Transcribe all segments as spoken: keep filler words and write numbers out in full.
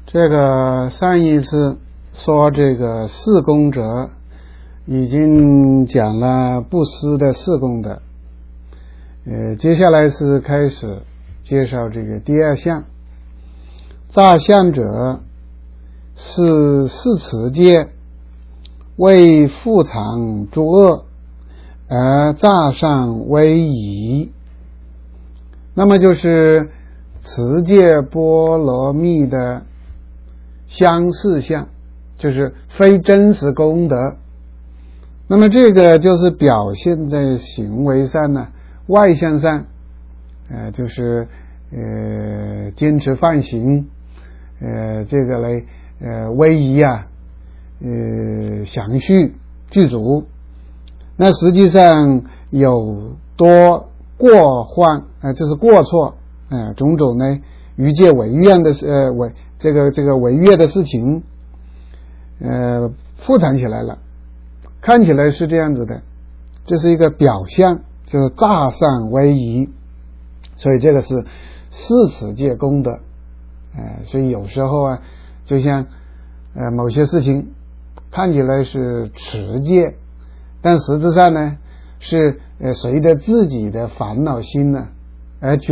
这个上一次说这个四功德已经讲了布施的四功德，呃，接下来是开始介绍这个第二项。诈相者是四持戒，为复偿诸恶，而诈上为宜。那么就是持戒波罗蜜的相似相，就是非真实功德。那么这个就是表现在行为上呢，外向上，呃，就是呃坚持放行，呃，这个嘞，呃，威仪啊，呃，详叙具足。那实际上有多过患，呃，就是过错，呃，种种呢逾戒违愿的呃违这个这个违约的事情，呃，复产起来了，看起来是这样子的，这是一个表象，就是诈上为宜，所以这个是四持戒功德，呃，所以有时候啊，就像呃某些事情看起来是持戒，但实质上呢是呃随着自己的烦恼心呢而转，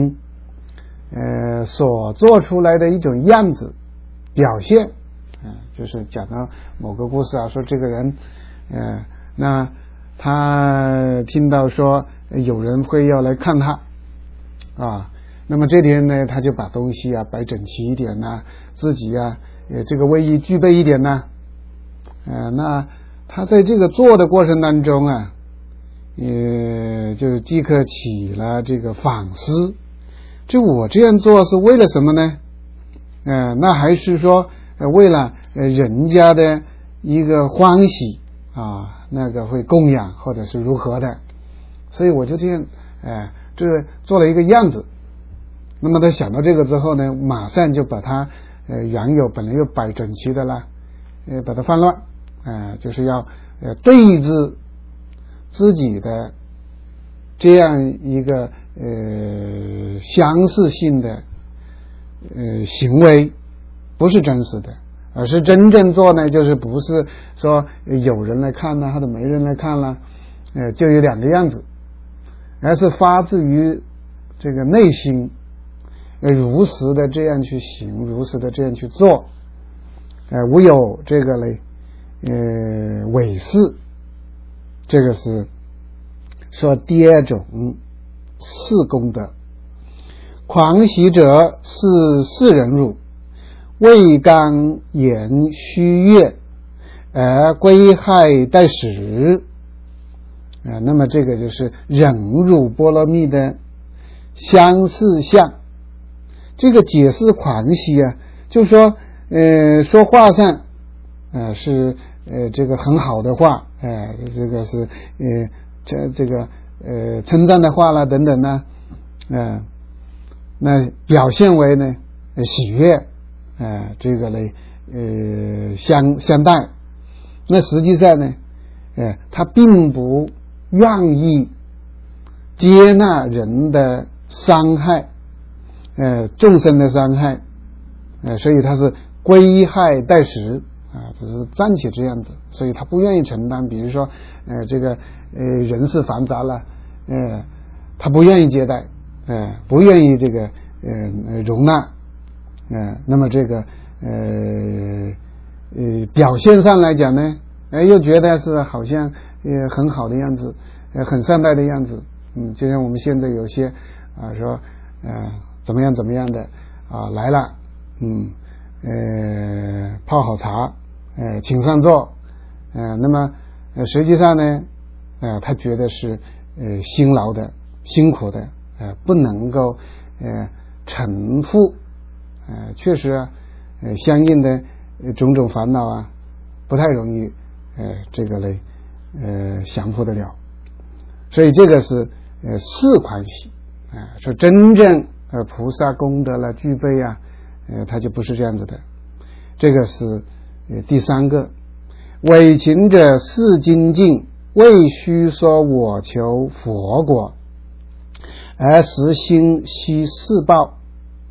呃所做出来的一种样子表现，呃，就是讲到某个故事啊，说这个人，呃，那他听到说有人会要来看他啊，那么这天呢，他就把东西啊摆整齐一点呐，啊，自己啊呃这个威仪具备一点呐，啊，呃，那他在这个做的过程当中啊，也就即刻起了这个反思，就我这样做是为了什么呢？呃，那还是说，呃、为了呃人家的一个欢喜啊，那个会供养或者是如何的，所以我就这样，呃，这做了一个样子。那么他想到这个之后呢，马上就把他呃原有本来又摆整齐的啦，呃，把它放乱，呃，就是要呃对治自己的这样一个呃相似性的呃行为，不是真实的，而是真正做呢，就是不是说有人来看呢，或者没人来看了，呃，就有两个样子，而是发自于这个内心，呃，如实的这样去行，如实的这样去做，呃，无有这个嘞，呃，伪饰。这个是说第二种四功德。狂喜者是世人辱，未刚言虚悦，而归害待使。啊，那么这个就是忍辱波罗蜜的相似相。这个解释狂喜啊，就是说，呃，说话上，呃，是呃这个很好的话，呃，这个是呃这这个呃称赞的话啦等等呢，呃，那表现为呢呃喜悦，呃这个呢呃相相待，那实际上呢，呃他并不愿意接纳人的伤害，呃众生的伤害，呃所以他是归害待使啊，只是暂且这样子，所以他不愿意承担，比如说呃这个呃人事繁杂了，呃他不愿意接待，呃不愿意这个呃容纳，呃那么这个呃呃表现上来讲呢，呃又觉得是好像呃很好的样子，呃很善待的样子，嗯，就像我们现在有些啊说呃怎么样怎么样的啊来了，嗯呃泡好茶，呃请上座，呃那么呃实际上呢，呃他觉得是呃辛劳的辛苦的，呃不能够呃承负，呃确实啊，呃相应的呃种种烦恼啊不太容易呃这个嘞呃降服得了，所以这个是呃四狂喜啊，呃，说真正呃菩萨功德了具备啊，呃他就不是这样子的。这个是呃第三个。伪勤者是精进，未须说我求佛果，而实心悉事报。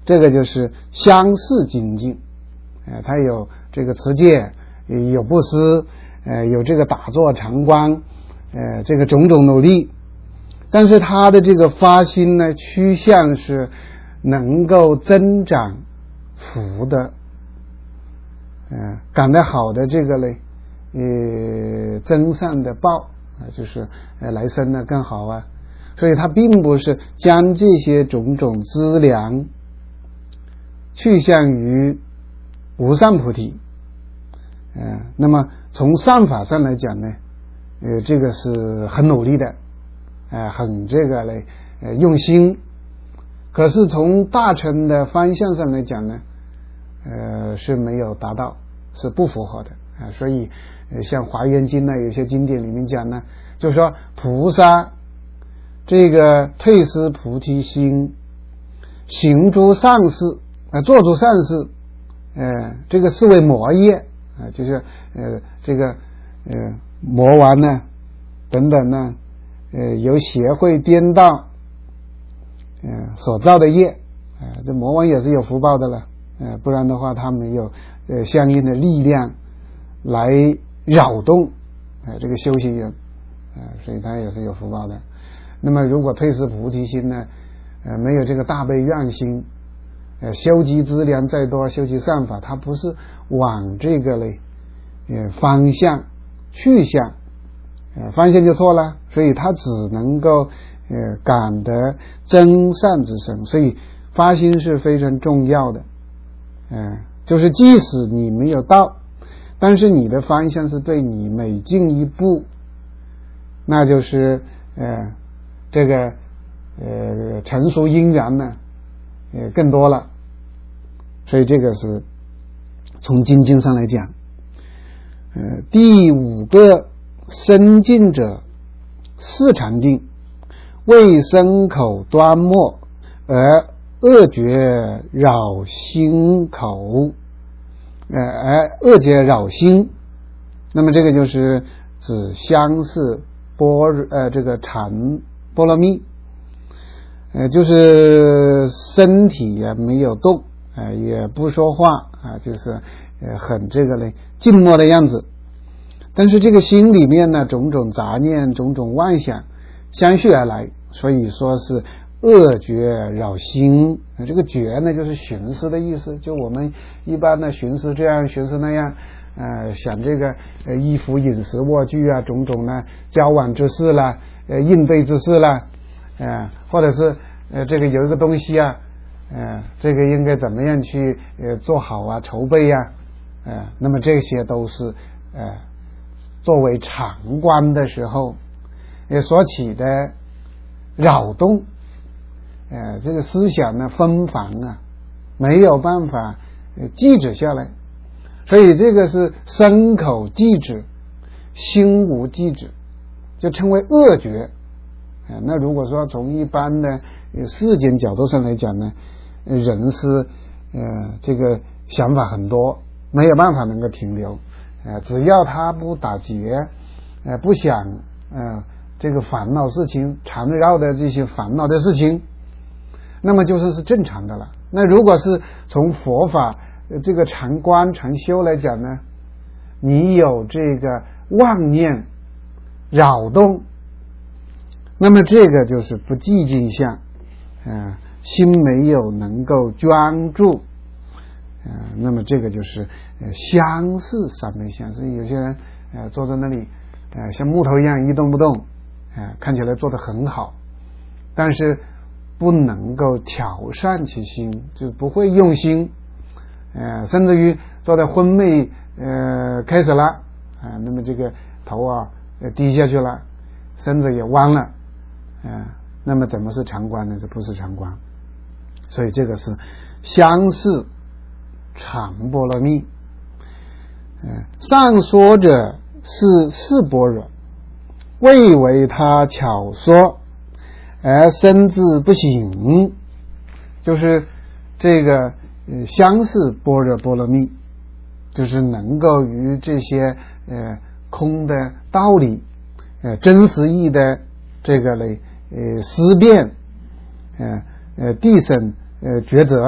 这个就是相似精进，呃，他有这个持戒，有布施，呃，有这个打坐禅观，呃，这个种种努力，但是他的这个发心呢，趋向是能够增长福的，呃，感得好的这个嘞，呃，增上的报啊，就是呃来生呢更好啊，所以他并不是将这些种种资粮去向于无上菩提，呃，那么从善法上来讲呢，呃，这个是很努力的，呃，很这个嘞，呃，用心。可是从大乘的方向上来讲呢，呃，是没有达到，是不符合的啊、呃。所以，呃，像《华严经》呢，有些经典里面讲呢，就是说菩萨这个退失菩提心，行诸善事。啊，做出善事，呃，这个是为魔业啊、呃，就是呃，这个呃，魔王呢，等等呢，呃，由邪会颠倒，呃，所造的业，啊、呃，这魔王也是有福报的了，呃，不然的话，他没有呃相应的力量来扰动，呃，这个修行人，啊、呃，所以他也是有福报的。那么，如果退失菩提心呢，呃，没有这个大悲愿心。呃，修集资粮再多，修集善法，它不是往这个嘞，呃，方向去向，呃，方向就错了，所以它只能够呃感得真善之身，所以发心是非常重要的，嗯、呃，就是即使你没有到，但是你的方向是对，你每进一步，那就是呃这个呃成熟因缘呢。呃，更多了，所以这个是从经经上来讲。呃，第五个深进者，四禅定，为身口端末，而恶觉扰心口，呃，而恶觉扰心。那么这个就是指相似般若，呃，这个禅波罗蜜。呃，就是身体也没有动，呃，也不说话啊，就是呃很这个嘞静默的样子。但是这个心里面呢，种种杂念、种种妄想相续而来，所以说是恶觉扰心。这个觉呢，就是寻思的意思，就我们一般的寻思这样，寻思那样，呃，想这个呃衣服、饮食、卧具啊，种种呢交往之事啦，呃应对之事啦。呃，或者是呃，这个有一个东西啊，呃，这个应该怎么样去呃做好啊，筹备啊，呃，那么这些都是呃作为常观的时候也所起的扰动，呃，这个思想呢纷繁啊，没有办法呃记止下来，所以这个是身口记止，心无记止，就称为恶觉。呃、那如果说从一般的呃世间角度上来讲呢，呃、人是呃这个想法很多，没有办法能够停留，呃只要他不打结，呃不想呃这个烦恼事情缠绕的这些烦恼的事情，那么就算是正常的了。那如果是从佛法、呃、这个禅观禅修来讲呢，你有这个妄念扰动，那么这个就是不寂静相，呃，心没有能够专注，呃，那么这个就是呃相似三昧相。所以有些人呃坐在那里，呃像木头一样一动不动，呃看起来做得很好，但是不能够调善其心，就不会用心，呃甚至于坐在昏昧呃开始了，啊、呃，那么这个头啊低下去了，身子也弯了。呃、那么怎么是常观呢？这不是常观，所以这个是相似常波罗蜜。呃、上说者是四般若，未为他巧说，而身自不省，就是这个、呃、相似般若波罗蜜，就是能够与这些呃空的道理、呃真实义的这个嘞呃思辨，呃呃地审呃抉择，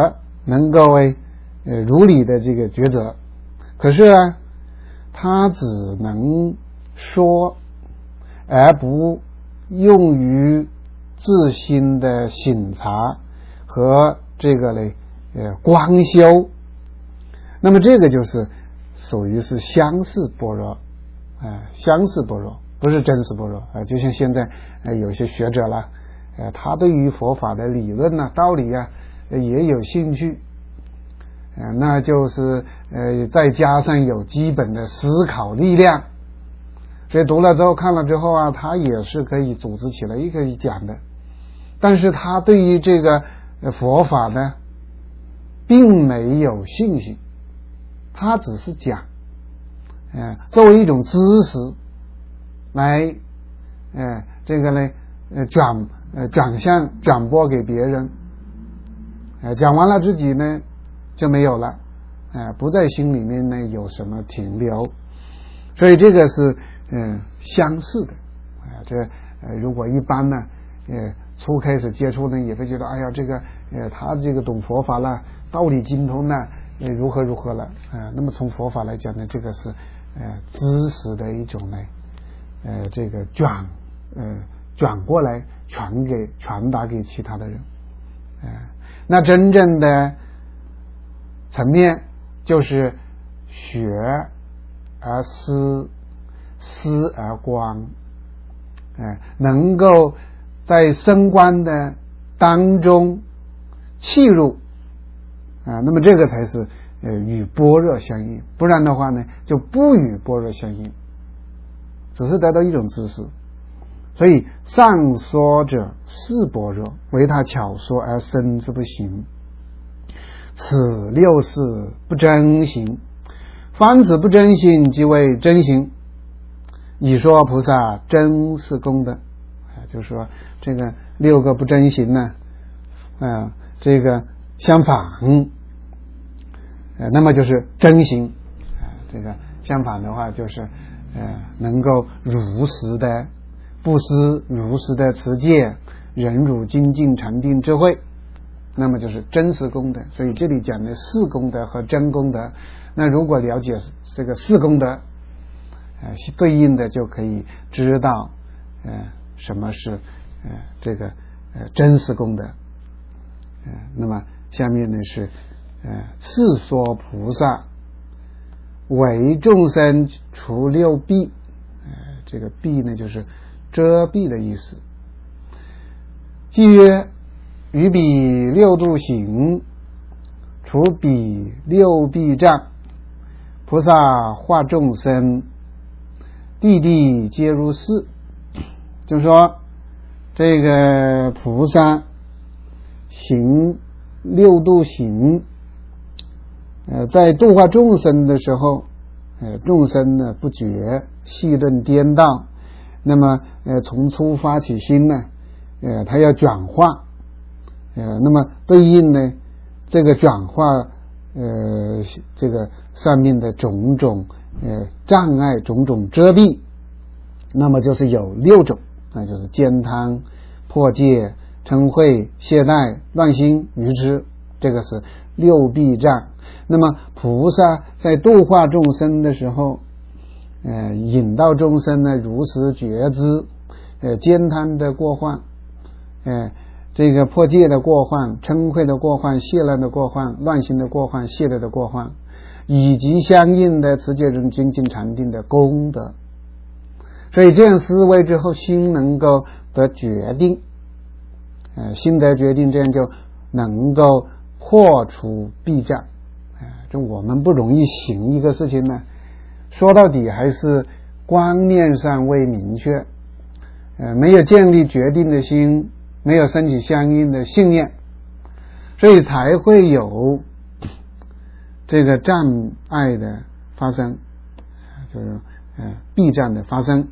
能够为呃如理的这个抉择。可是啊，他只能说，而不用于自心的省察和这个嘞呃光修。那么这个就是属于是相似般若，啊、呃，相似般若，不是真实般若啊、呃。就像现在呃有些学者啦，呃，他对于佛法的理论呐、啊、道理啊、呃、也有兴趣，呃，那就是呃再加上有基本的思考力量，所以读了之后看了之后啊，他也是可以组织起来也可以讲的。但是他对于这个佛法呢，并没有信心。他只是讲，呃，作为一种知识来，呃，这个呢，呃，转呃转向转播给别人，呃，讲完了自己呢就没有了，呃，不在心里面呢有什么停留，所以这个是呃相似的，啊、呃，这呃如果一般呢，呃，初开始接触呢，也会觉得，哎呀，这个呃他这个懂佛法了，道理精通呢。呃，如何如何了？呃，那么从佛法来讲呢，这个是呃知识的一种呢，呃，这个转呃转过来传给传达给其他的人，呃，那真正的层面就是学而思，思而观，呃，能够在升观的当中契入。啊，那么这个才是呃与般若相应，不然的话呢，就不与般若相应，只是得到一种知识。所以上说者是般若，唯他巧说而生之不行，此六事不真行，凡此不真行，即为真行。以说菩萨真是功德，啊，就是说这个六个不真行呢，啊，这个相反。呃，那么就是真行，呃，这个相反的话就是，呃，能够如实的布施，如实的持戒，忍辱精进禅定智慧，那么就是真实功德。所以这里讲的是功德和真功德，那如果了解这个是功德，呃，对应的就可以知道，呃，什么是呃这个呃真实功德。呃，那么下面呢是。呃，是说菩萨为众生除六弊，呃，这个弊呢就是遮蔽的意思。即曰：于彼六度行，除彼六弊障，菩萨化众生，地地皆如是。就是说，这个菩萨行六度行。呃，在度化众生的时候，呃，众生呢不觉戏论颠倒，那么呃，从初发起心呢，呃，他要转化，呃，那么对应呢，这个转化，呃，这个上面的种种呃障碍、种种遮蔽，那么就是有六种，那就是悭贪、破戒、嗔恚、懈怠、乱心、愚痴，这个是六弊障。那么菩萨在度化众生的时候，呃，引导众生呢如实觉知，呃，悭贪的过患，呃，这个破戒的过患，嗔恚的过患，懈怠的过患，乱心的过患，懈怠的过患，以及相应的持戒忍精进禅定的功德。所以这样思维之后，心能够得决定，呃，心得决定，这样就能够破除弊障。就我们不容易行一个事情呢，说到底还是观念上未明确，呃，没有建立决定的心，没有升起相应的信念，所以才会有这个障碍的发生，就是呃弊障的发生。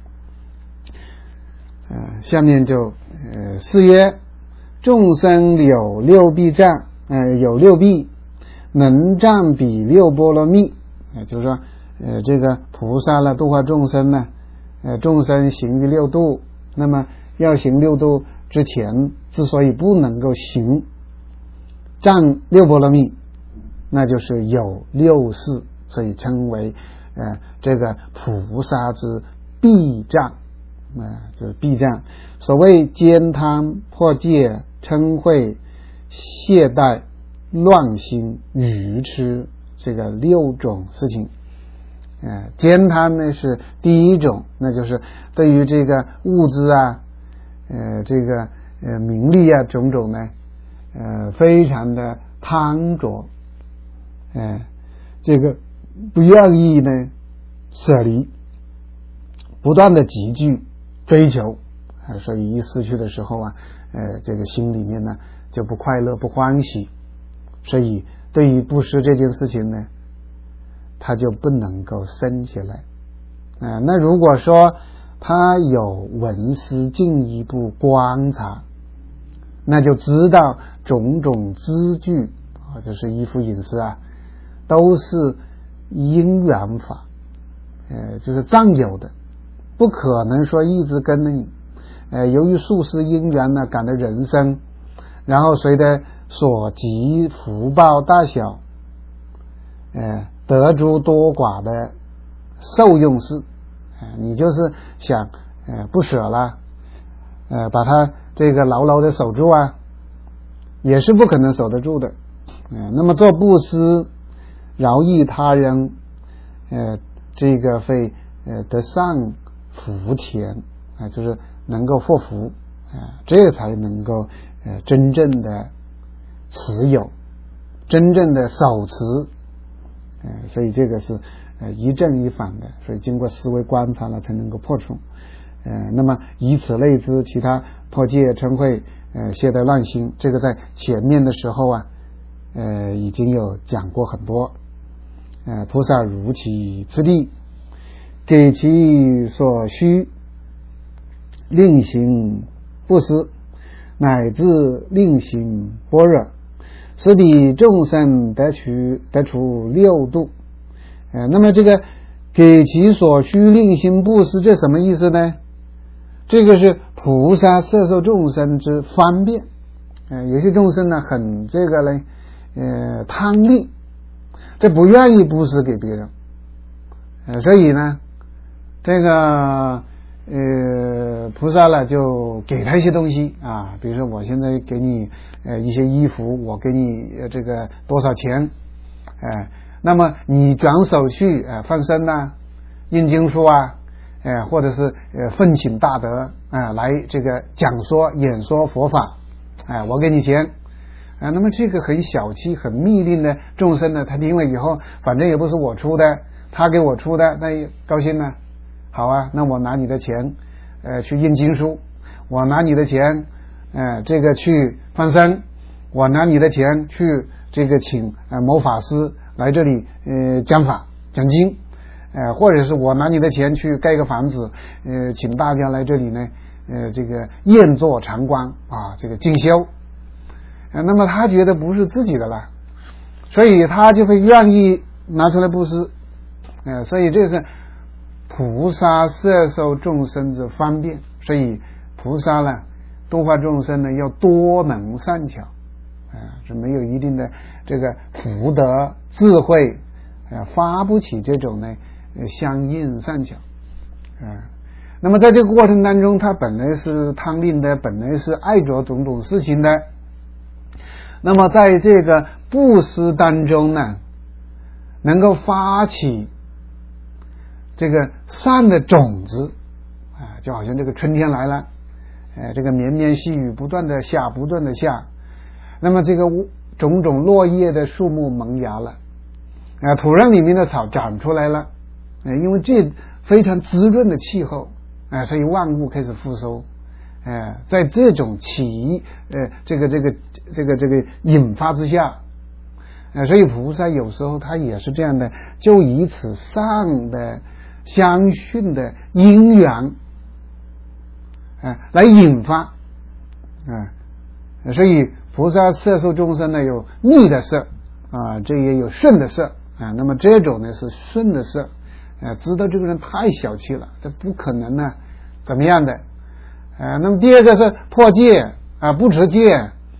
呃，下面就呃是曰：众生有六弊障，呃有六弊。能障彼六波罗蜜，呃，就是说，呃，这个菩萨呢度化众生呢，呃，众生行于六度，那么要行六度之前，之所以不能够行， 占六波罗蜜，那就是有六事，所以称为呃这个菩萨之避障，啊、呃，就是避障。所谓悭贪、破戒、嗔恚、懈怠、乱心、愚痴，这个六种事情。呃，悭贪呢是第一种，那就是对于这个物质啊，呃，这个呃名利啊种种呢，呃，非常的贪着，呃，这个不愿意呢舍离，不断的急剧追求，啊，所以一失去的时候啊，呃，这个心里面呢就不快乐不欢喜，所以对于布施这件事情呢，他就不能够生起来。啊，那如果说他有闻思进一步观察，那就知道种种资具啊，就是衣服饮食啊，都是因缘法，呃，就是暂有的，不可能说一直跟着你。呃，由于数世因缘呢，感的人生，然后随着所及福报大小，呃，得诸多寡的受用事，呃，你就是想呃不舍了，呃，把它这个牢牢的守住啊，也是不可能守得住的。呃，那么做布施，饶益他人，呃，这个会呃得上福田啊、呃，就是能够获福啊、呃，这才能够呃真正的持有，真正的守持。呃，所以这个是呃一正一反的，所以经过思维观察了才能够破除。呃，那么以此类之，其他破戒、嗔恚、呃懈怠乱心，这个在前面的时候啊，呃已经有讲过很多。呃，菩萨如其次第，给其所需，令行布施，乃至令行般若，使彼众生得取得除六度。呃，那么这个给其所需令行布施，这什么意思呢？这个是菩萨摄受众生之方便。呃，有些众生呢很这个呢呃贪利，这不愿意布施给别人，呃，所以呢这个呃菩萨呢就给他一些东西啊，比如说我现在给你呃一些衣服，我给你、呃、这个多少钱，呃那么你转手去呃放生呐、印经书啊，呃或者是呃奉请大德啊、呃、来这个讲说演说佛法，哎、呃、我给你钱啊，那么这个很小气很密令的众生呢，他听了以后反正也不是我出的，他给我出的，那也高兴呢。好啊，那我拿你的钱呃去印经书，我拿你的钱呃这个去放生，我拿你的钱去这个请呃某法师来这里呃讲法讲经，呃或者是我拿你的钱去盖个房子，呃请大家来这里呢呃这个宴坐禅观啊，这个进修。呃那么他觉得不是自己的了，所以他就会愿意拿出来布施。呃所以这是菩萨摄受众生之方便，所以菩萨呢度化众生呢要多能善巧，呃是没有一定的这个福德智慧，呃发不起这种呢相应善巧。呃那么在这个过程当中，他本来是贪吝的，本来是爱着种种事情的，那么在这个布施当中呢，能够发起这个善的种子啊，就好像这个春天来了，呃，这个绵绵细雨不断的下，不断的下，那么这个种种落叶的树木萌芽了，啊，土壤里面的草长出来了，呃，因为这非常滋润的气候，啊、呃，所以万物开始复苏。呃，在这种起呃这个这个这个这个引发之下，呃，所以菩萨有时候他也是这样的，就以此上的相续的因缘，呃，来引发，啊、呃，所以菩萨摄受众生呢有逆的摄啊、呃，这也有顺的摄啊、呃，那么这种呢是顺的摄，呃，知道这个人太小气了，这不可能呢怎么样的。呃，那么第二个是破戒啊、呃，不持戒，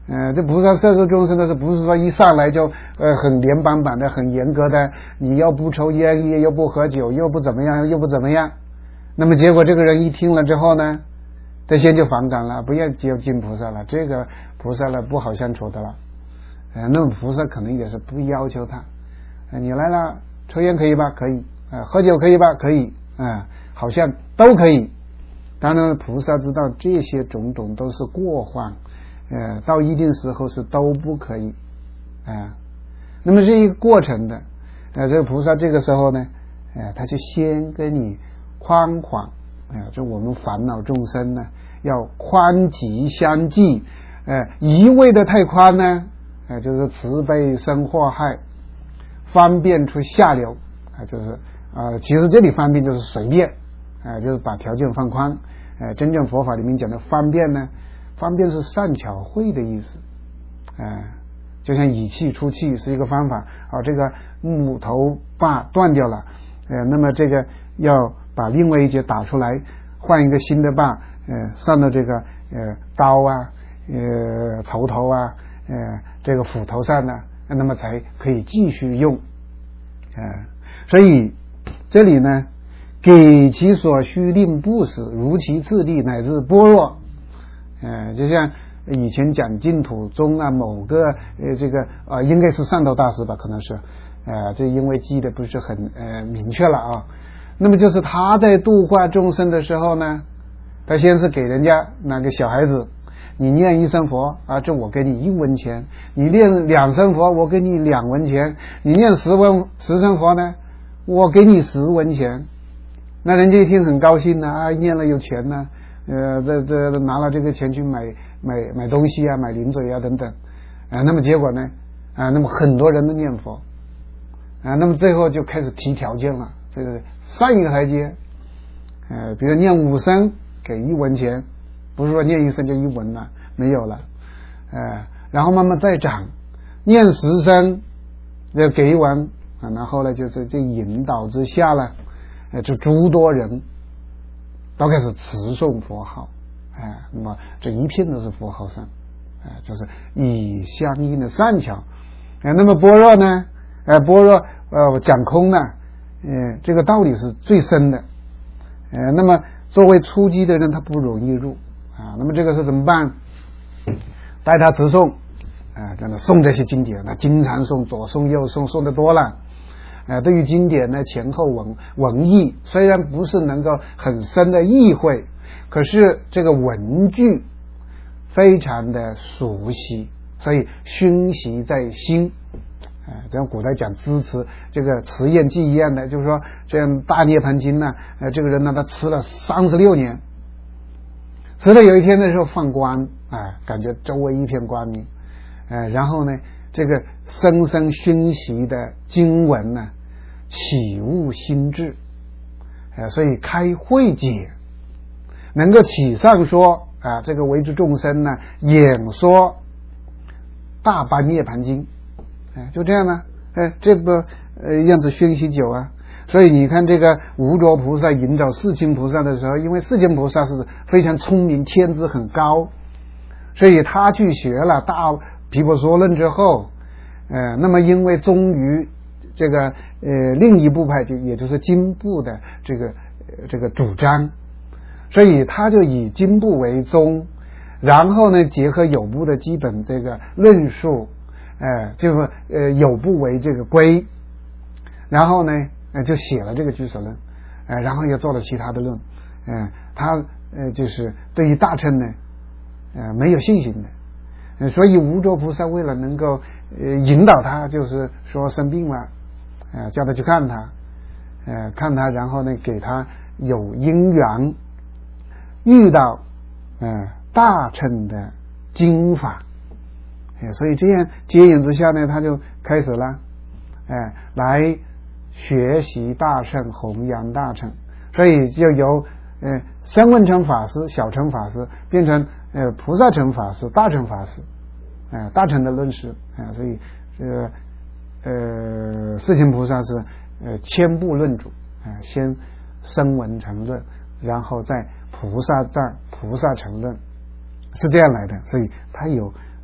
呃，这菩萨摄受众生的是不是说一上来就呃很连板板的、很严格的，你又不抽烟，又不喝酒，又不怎么样，又不怎么样。那么结果这个人一听了之后呢，他先就反感了，不要接近菩萨了，这个菩萨了不好相处的了。呃，那么菩萨可能也是不要求他，呃、你来了，抽烟可以吧？可以。呃，喝酒可以吧？可以。啊、呃，好像都可以。当然，菩萨知道这些种种都是过患，呃，到一定时候是都不可以。啊、呃，那么是一个过程的。呃，这个菩萨这个时候呢，呃，他就先跟你宽缓。啊、呃，就我们烦恼众生呢，要宽吉相济。呃，一味的太宽呢，呃，就是慈悲生祸害，方便出下流。啊、呃，就是啊、呃，其实这里方便就是随便。啊、呃，就是把条件放宽。呃，真正佛法里面讲的方便呢，方便是善巧慧的意思。啊、呃，就像以气出气是一个方法。啊，这个木头把断掉了，呃，那么这个要把另外一节打出来，换一个新的把，呃，上到这个呃刀啊，呃锄头啊，呃这个斧头上呢，那么才可以继续用。啊、呃，所以这里呢，给其所需令布施，如其次第乃至般若。呃，就像以前讲净土宗啊，某个呃这个呃应该是上头大师吧，可能是呃这因为记得不是很呃明确了啊。那么就是他在度化众生的时候呢，他先是给人家那个小孩子，你念一声佛啊，这我给你一文钱；你念两声佛，我给你两文钱；你念十文十声佛呢，我给你十文钱。那人家一听很高兴呢，啊，念了有钱呢，呃，这这拿了这个钱去买买买东西啊，买零嘴啊等等，啊，那么结果呢，啊，那么很多人都念佛，啊，那么最后就开始提条件了，这个上一个台阶，呃，比如念五声给一文钱，不是说念一声就一文了，没有了，呃，然后慢慢再涨，念十声要给一文，啊，然后呢就是这引导之下呢。呃，这诸多人都开始持诵佛号，哎、呃，那么这一片都是佛号声，哎、呃，就是以相应的善巧，哎、呃，那么般若呢，呃，般若呃讲空呢，呃，这个道理是最深的，呃，那么作为初级的人他不容易入啊，那么这个是怎么办？带他持诵，啊、呃，让他诵这些经典，他经常诵，左诵右诵，诵的多了。呃，对于经典呢，前后文文义虽然不是能够很深的意会，可是这个文句非常的熟悉，所以熏习在心。呃，这样古代讲支持这个持验记一样的，就是说这样大涅盘经呢，呃，这个人呢他吃了三十六年，吃了有一天的时候放光，啊、呃，感觉周围一片光明，呃，然后呢，这个深深熏习的经文呢。起悟心智，呃，所以开慧解，能够起上说啊，这个为之众生呢，演说大般涅盘经，哎、呃，就这样呢，哎、呃，这个呃样子熏习久啊，所以你看这个无着菩萨引导世亲菩萨的时候，因为世亲菩萨是非常聪明，天资很高，所以他去学了大毗婆娑论之后，呃，那么因为终于。这个呃另一部派就也就是经部的这个、呃、这个主张，所以他就以经部为宗，然后呢结合有部的基本这个论述，呃就是呃有部为这个归，然后呢呃就写了这个俱舍论，呃然后又做了其他的论，呃他呃就是对于大乘呢呃没有信心的。呃所以无着菩萨为了能够呃引导他，就是说生病了。呃，叫他去看他，呃，看他，然后呢，给他有因缘遇到呃大乘的经法，呃，所以这样接引之下呢，他就开始了，呃，来学习大乘，弘扬大乘，所以就由呃声闻乘法师、小乘法师变成呃菩萨乘法师、大乘法师，呃，大乘的论师，啊、呃，所以这个。呃，世亲菩萨是呃千部论主，啊、呃，先声闻成论，然后再菩萨藏、菩萨成论，是这样来的。所以他有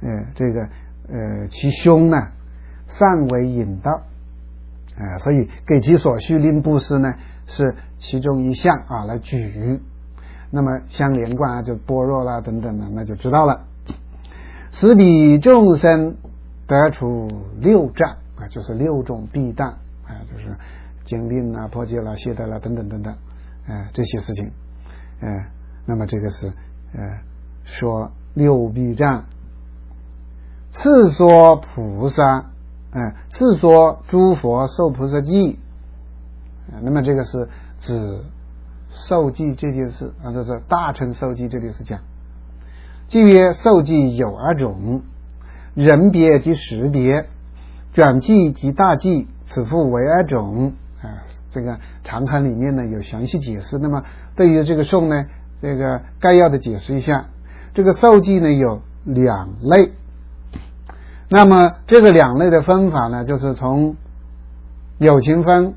呃这个呃其凶呢善为引导，呃所以给其所需令布施呢是其中一项啊来举。那么相连贯啊，就般若啦等等的，那就知道了。使彼众生得除六障啊，就是六种弊障啊，就是精令啊、破戒啦、懈怠啦等等等等，呃这些事情，呃那么这个是呃说六弊障。次说菩萨，呃次说诸佛受菩萨记，呃那么这个是指受记这件事啊，这是大乘受记这里是讲，即曰受记有二种，人别及识别，转记及大记，此复为二种啊。这个长堪里面呢有详细解释。那么对于这个颂呢，这个概要的解释一下，这个受记呢有两类。那么这个两类的分法呢，就是从有情分，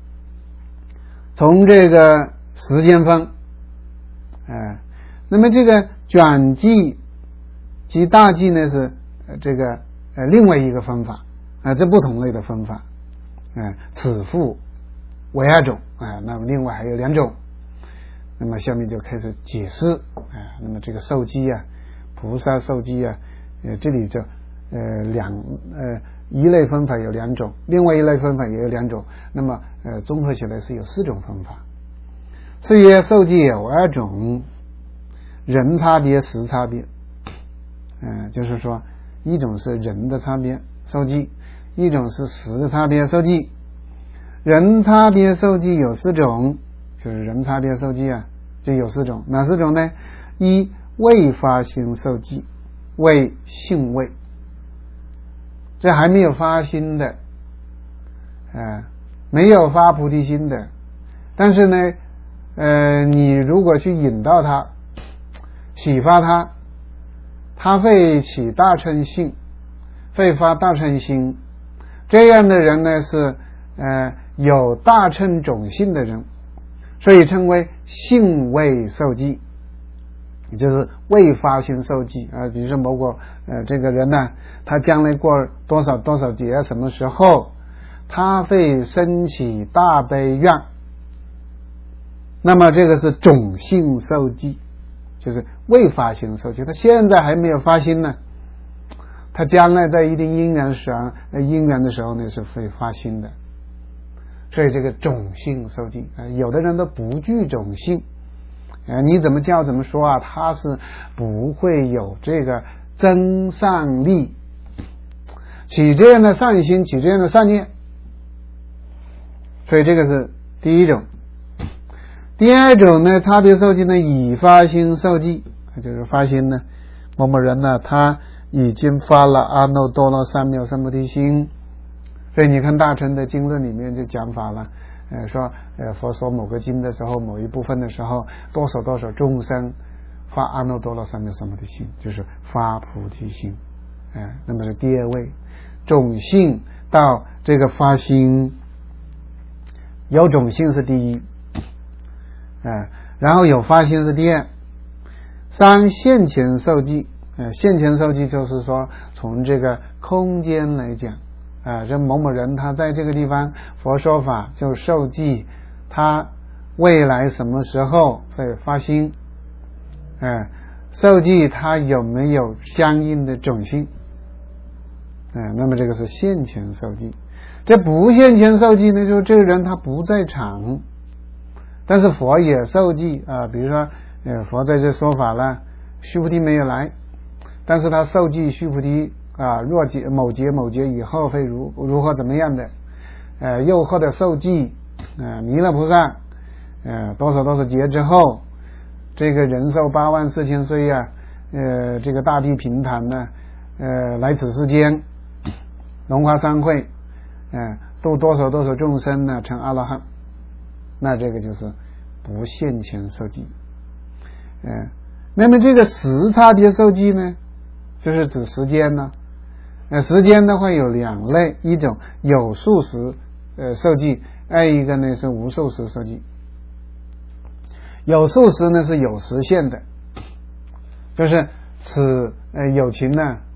从这个时间分，呃，那么这个转记及大记呢是呃这个呃另外一个分法啊、呃，这不同类的分法，呃，此复为二种啊、呃，那么另外还有两种。那么下面就开始解释啊、呃，那么这个受记啊，菩萨受记啊，呃，这里就呃两呃一类分法有两种，另外一类分法也有两种，那么呃综合起来是有四种分法。是曰受记有二种，人差别时差别，嗯、呃，就是说一种是人的差别受记，一种是时的差别受记。人差别受记有四种，就是人差别受记啊，就有四种。哪四种呢？一未发心受记，为性位，这还没有发心的，呃，没有发菩提心的，但是呢呃，你如果去引导他，启发他，他会起大乘性，会发大乘心，这样的人呢是呃有大乘种性的人，所以称为性位受记，也就是未发心受记啊。比如说某个呃这个人呢，他将来过多少多少劫，什么时候他会升起大悲愿，那么这个是种性受记，就是未发心受记，他现在还没有发心呢，他将来在一定因缘时呃因缘的时候呢是会发心的，所以这个种性受记、呃、有的人都不具种性、呃、你怎么教怎么说啊，他是不会有这个增上力，起这样的善心，起这样的善念，所以这个是第一种。第二种呢，差别受记呢，已发心受记，就是发心呢，某某人呢，他已经发了阿耨多罗三藐三菩提心，所以你看大乘的经论里面就讲法了，呃，说呃佛说某个经的时候，某一部分的时候，多少多少众生发阿耨多罗三藐三菩提心，就是发菩提心，呃，那么是第二位，种性到这个发心，有种性是第一。呃、然后有发心是第二。三现前受记，呃，现前受记就是说从这个空间来讲，啊、呃，这某某人他在这个地方佛说法就受记，他未来什么时候会发心，呃，受记他有没有相应的种性，呃，那么这个是现前受记。这不现前受记呢，就是这个人他不在场，但是佛也受记啊、呃，比如说呃佛在这说法了，须菩提没有来，但是他受记须菩提啊、呃，若节某节某节以后会如如何怎么样的，呃又或者受记呃弥勒菩萨呃多少多少节之后，这个人寿八万四千岁啊，呃这个大地平坦呢，呃来此世间龙华三会，呃度多少多少众生呢成阿罗汉，那这个就是不现前受记。呃那么这个时差别受记呢，就是指时间呢，呃时间的话有两类，一种有数时呃受记，另一个呢是无数时受记。有数时呢是有时限的，就是此呃有情呢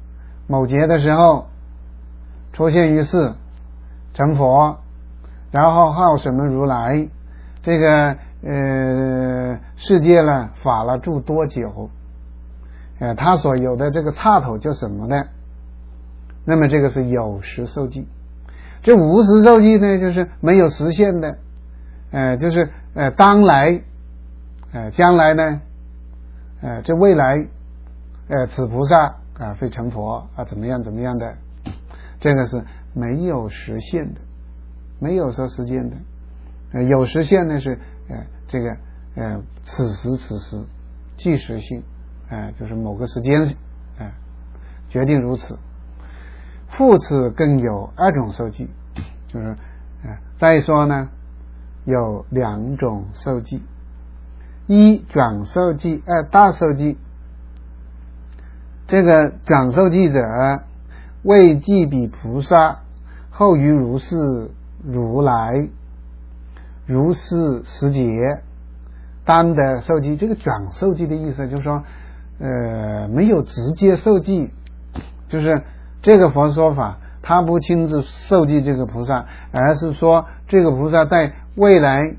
某节的时候出现于世成佛，然后号什么如来，这个呃世界呢法了住多久，呃他所有的这个刹头叫什么呢？那么这个是有时受记。这无时受记呢，就是没有实现的，呃就是呃当来呃将来呢呃这未来呃此菩萨啊会成佛啊怎么样怎么样的，这个是没有实现的，没有说实现的。呃有实现呢是呃这个呃此时此时即时性，呃就是某个时间呃决定如此。复此更有二种受记，就是呃再说呢有两种受记，一转受记，二大受记。这个转受记者为记彼菩萨，后于如是如来如是时节当得受记。这个转受记的意思就是说呃没有直接受记，就是这个佛说法他不亲自受记这个菩萨，而是说这个菩萨在未来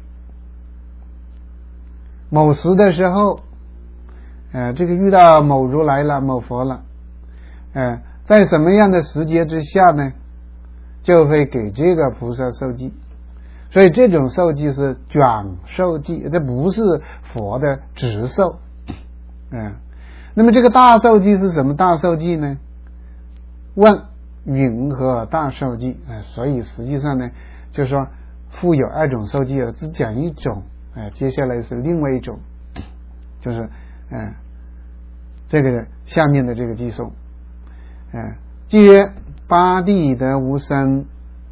某时的时候呃这个遇到某如来了某佛了，呃在什么样的时节之下呢就会给这个菩萨受记。所以这种受记是转受记，这不是佛的直受。嗯，那么这个大受记是什么大受记呢？问云何大受记？呃、所以实际上呢就是说复有二种受记了，只讲一种，呃、接下来是另外一种，就是呃这个下面的这个记诵。呃即曰八地得无生，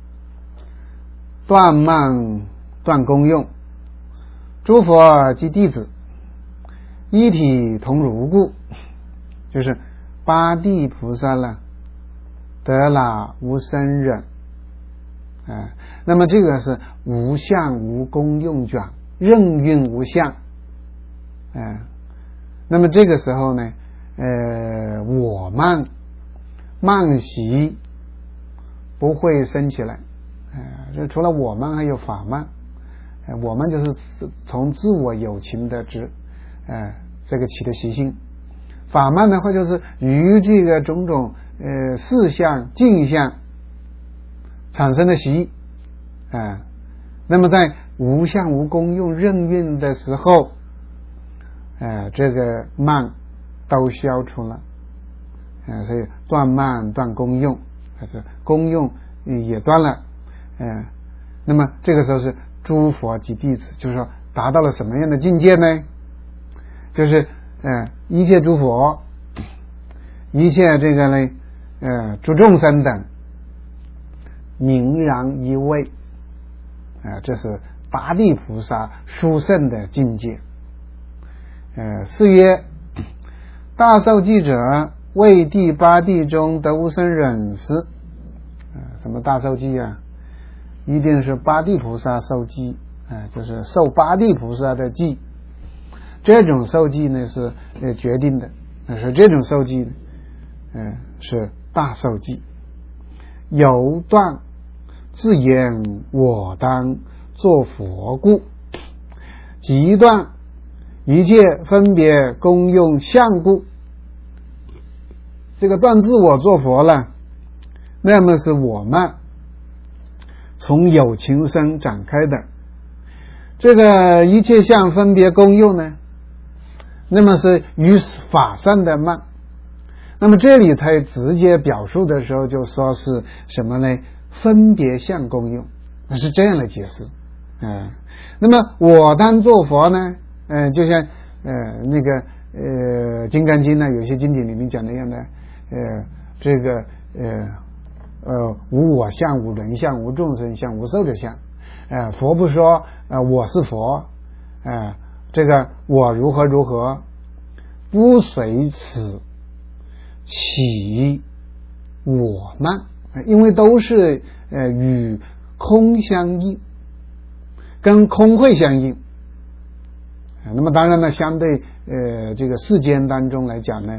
断慢断功用，诸佛及弟子一体同如故。就是八地菩萨了得了无生忍，呃、那么这个是无相无功用转，任运无相，呃、那么这个时候呢呃我慢慢习不会升起来，呃就除了我慢还有法慢，呃我慢就是从自我有情的执呃这个起的习性，法慢的话就是于这个种种呃事相境相产生的习，啊、呃，那么在无相无功用任运的时候，呃这个慢都消除了，呃所以断慢断功用，还是功用也断了，呃那么这个时候是诸佛及弟子，就是说达到了什么样的境界呢？就是呃一切诸佛一切这个呢呃诸众生等明然一味，啊、呃、这是八地菩萨殊胜的境界。呃是曰大受记者为第八地中得无生忍时，呃什么大受记啊？一定是八地菩萨受记，呃就是受八地菩萨的记。这种受记呢是呃决定的，呃是这种受记呢呃是大受记。有断自言我当作佛故，即断一切分别功用相故。这个断自我做佛了，那么是我慢从有情生展开的，这个一切相分别功用呢，那么是于法上的慢。那么这里才直接表述的时候就说是什么呢？分别相功用，那是这样的解释。呃、那么我当作佛呢，呃、就像呃那个呃金刚经呢，有些经典里面讲那样的，呃这个呃呃无我相无人相无众生相无寿者相，呃佛不说呃我是佛，呃这个我如何如何，不随此起我慢，因为都是呃与空相应，跟空会相应。那么当然呢，相对呃这个世间当中来讲呢，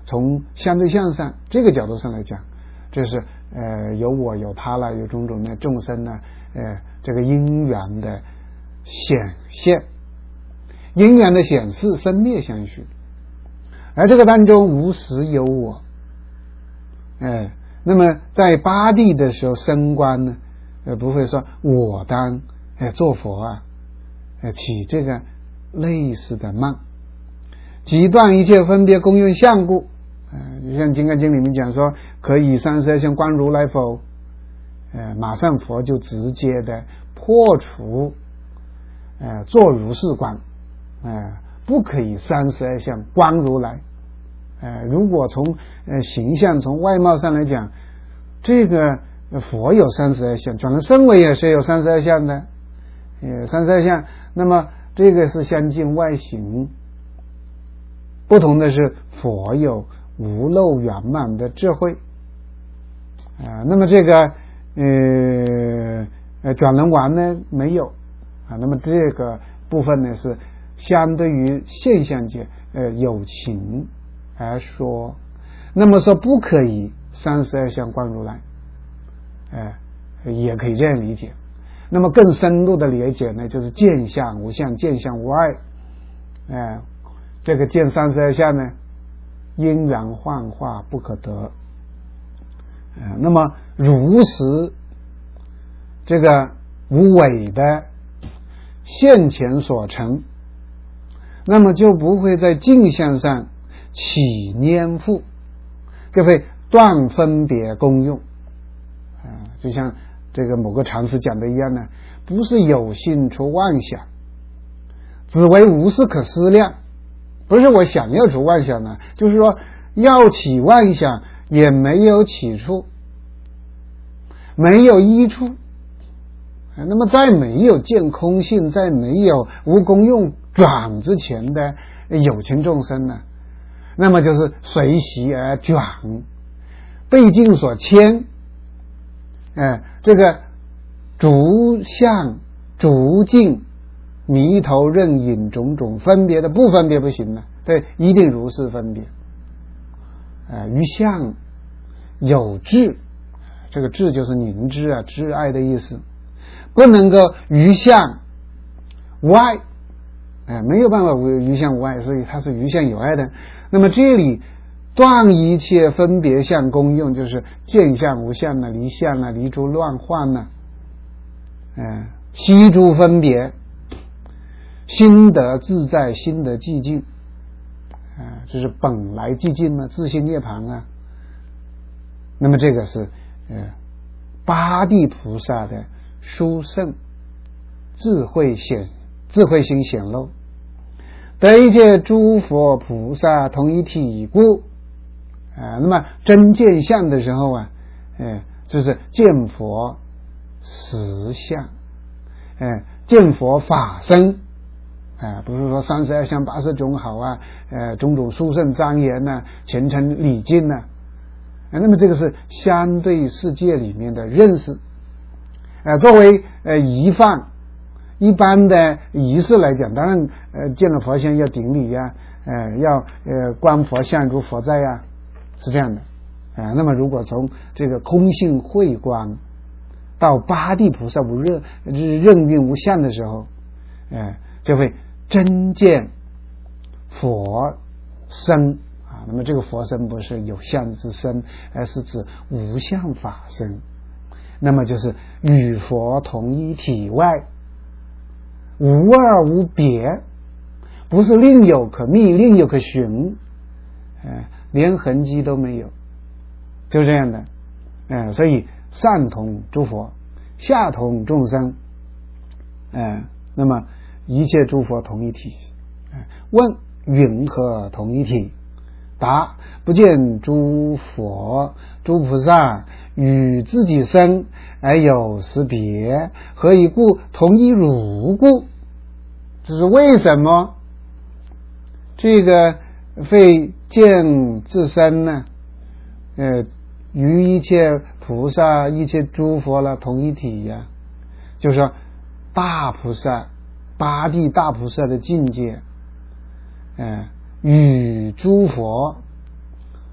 从相对象上这个角度上来讲，这是呃有我有他了，有种种的众生呢，呃这个因缘的显现，因缘的显示，生灭相续，而这个当中无实有我，哎、呃，那么在八地的时候升观呢，呃不会说我当哎、呃、做佛啊，呃起这个类似的梦，即断一切分别功用相故，呃就像《金刚经》里面讲说，可以三十二相观如来否？呃马上佛就直接的破除，呃做如是观，呃不可以三十二相观如来。呃如果从呃形象从外貌上来讲，这个佛有三十二相，转轮圣位也是有三十二相的，呃三十二相，那么这个是相近外形，不同的是佛有无漏圆满的智慧，啊、呃，那么这个呃呃转轮王呢没有啊，那么这个部分呢是相对于现象界呃有情而说，那么说不可以三十二相观如来，哎、呃，也可以这样理解。那么更深入的理解呢，就是见相无相，见相无碍，哎、呃，这个见三十二相呢，因缘幻化不可得。呃、那么如实这个无伪的现前所成，那么就不会在镜相上起黏附，就会断分别功用，啊、呃，就像这个某个禅师讲的一样呢，不是有心出妄想，只为无事可思量，不是我想要出妄想呢，就是说要起妄想也没有起处，没有依处。那么在没有见空性，在没有无功用转之前的有情众生呢，那么就是随习而转，被境所牵，呃、这个逐相逐境迷头认引种种分别的不分别不行了，对，一定如是分别。呃，于相有智，这个智就是凝滞啊，挚爱的意思，不能够于相无碍，哎、呃，没有办法于相无碍，所以它是于相有碍的。那么这里断一切分别相功用，就是见相无相啊，离相啊，离诸乱幻啊，呃悉诸分别，心得自在，心得寂静，啊、呃，就是本来寂静嘛，自性涅槃啊。那么这个是呃八地菩萨的殊胜智慧显智慧心显露，得一切诸佛菩萨同一体故，啊、呃，那么真见相的时候啊，呃，就是见佛实相，呃，见佛法身，啊、呃，不是说三十二相八十种好啊，呃，种种殊胜庄严呐、啊，前程礼敬呐、啊，呃，那么这个是相对世界里面的认识，呃，作为呃仪范一般的仪式来讲，当然呃见了佛像要顶礼呀、啊，呃要呃观佛像如佛在呀、啊，是这样的，啊、呃，那么如果从这个空性慧观到八地菩萨无任任运无相的时候，呃就会真见佛身啊。那么这个佛身不是有相之身，而是指无相法身。那么就是与佛同一体外，无二无别，不是另有可觅，另有可寻，呃，连痕迹都没有，就这样的，呃，所以上同诸佛，下同众生，呃，那么一切诸佛同一体。呃、问云何同一体？答：不见诸佛诸菩萨与自己身而有实别，何以故？同一如故。这是为什么这个非见自身呢？呃，与一切菩萨、一切诸佛了同一体呀、啊。就是说，大菩萨、八地大菩萨的境界，呃，与诸佛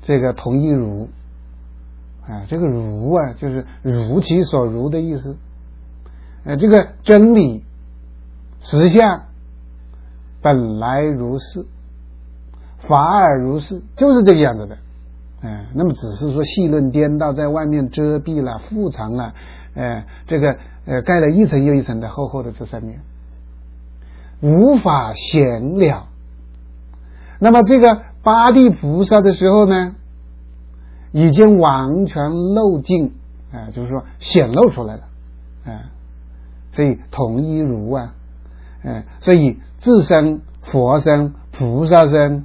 这个同一如啊，这个如啊就是如其所如的意思。呃，这个真理实相本来如是，法尔如是，就是这个样子的。呃、那么只是说戏论颠倒，在外面遮蔽了、覆藏了，呃，这个呃盖了一层又一层的厚厚的这上面，无法显了。那么这个八地菩萨的时候呢，已经完全漏尽，啊、呃，就是说显露出来了，啊、呃，所以同一如啊，呃，所以自身、佛身、菩萨身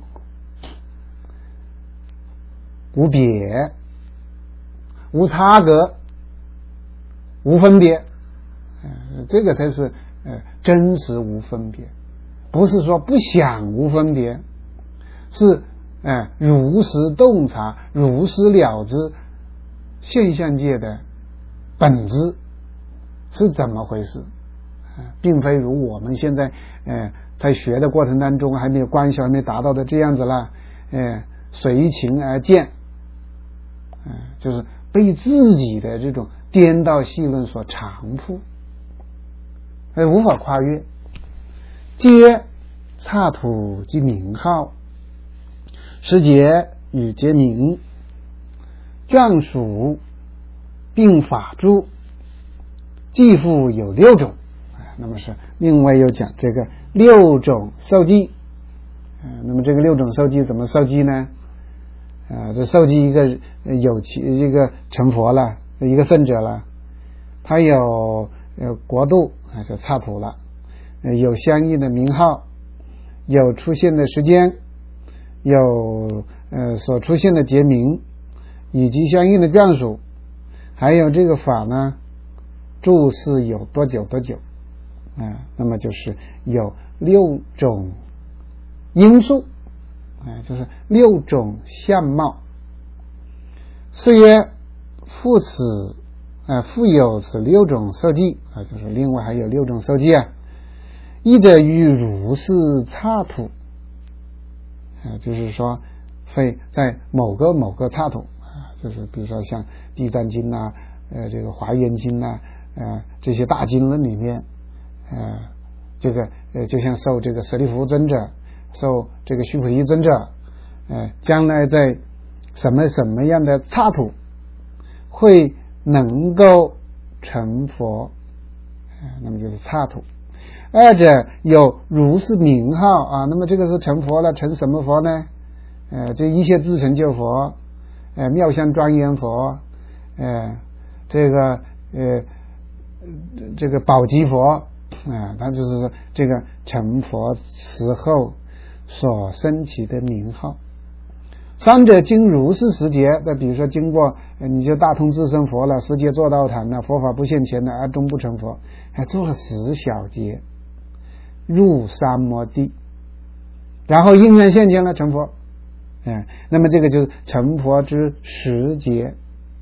无别、无差隔、无分别，呃，这个才是呃真实无分别，不是说不想无分别，是呃如实洞察、如实了知现象界的本质是怎么回事，呃、并非如我们现在呃在学的过程当中还没有观修还没达到的这样子了，呃随情而见，呃，就是被自己的这种颠倒戏论所缠缚，而无法跨越。皆刹土即名号，时节与节名，眷属并法住，继复有六种。那么是另外又讲这个六种受记。呃、那么这个六种受记怎么受记呢？啊，这受记一个有其一个成佛了，一个圣者了，他有有国度啊，就刹土了，有相应的名号，有出现的时间，有呃所出现的节名，以及相应的眷属，还有这个法呢住世有多久多久啊，那么就是有六种因素。哎，就是六种相貌。是曰复此呃复有此六种受记啊，就是另外还有六种受记啊。一者于如是刹土啊，就是说会在某个某个刹土啊，就是比如说像地藏经啊、呃这个华严经啊、呃这些大经论里面，呃这个呃就像受这个舍利弗尊者。受这个须菩提尊者，呃，将来在什么什么样的刹土会能够成佛，呃，那么就是刹土。二者有如是名号啊，那么这个是成佛了，成什么佛呢？呃，这一切自成就佛，呃，妙相庄严佛，呃，这个呃这个宝积佛啊、呃，它就是这个成佛时候所升起的名号。三者经如是时节，那比如说经过你就大通智胜佛了，时节做道坛了，佛法不现前了，而终不成佛，还做了十小节，入三摩地，然后因缘现前了成佛，哎，那么这个就是成佛之时节。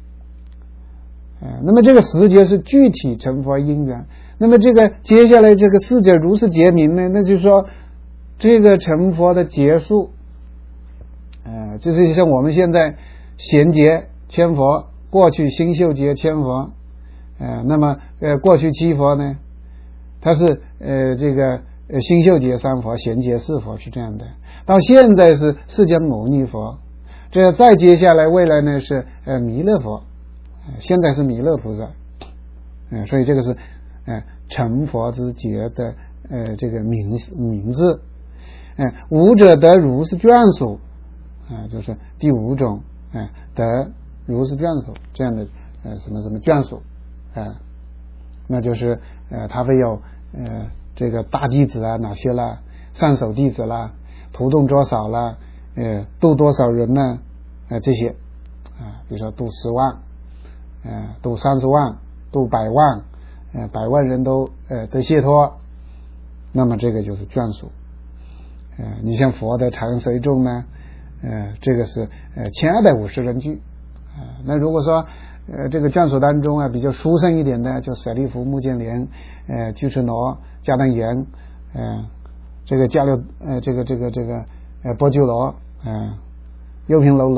哎，那么这个时节是具体成佛因缘。那么这个接下来这个四者如是节名呢，那就是说这个成佛的结束，呃，就是像我们现在贤劫千佛，过去星宿劫千佛，呃，那么呃过去七佛呢，它是呃这个呃星宿劫三佛，贤劫四佛是这样的。到现在是释迦牟尼佛，这再接下来未来呢是呃弥勒佛，呃、现在是弥勒菩萨，呃，所以这个是呃成佛之劫的呃这个名名字。嗯，五者得如是眷属，啊、呃，就是第五种，嗯、呃，得如是眷属这样的呃什么什么眷属，啊、呃，那就是呃他会有呃这个大弟子啊哪些啦，上首弟子啦，图动多少啦，呃度多少人呢？呃这些啊、呃，比如说度十万，呃度三十万，度百万，呃百万人都呃得解脱，那么这个就是眷属。呃，你像佛的长随众呢，呃，这个是呃千二百五十人聚，呃，那如果说呃这个眷属当中啊比较殊胜一点的，就舍利弗、目犍连、呃俱絺罗、迦当严，呃这个迦六呃这个这个这个呃波鸠罗，呃优频楼罗，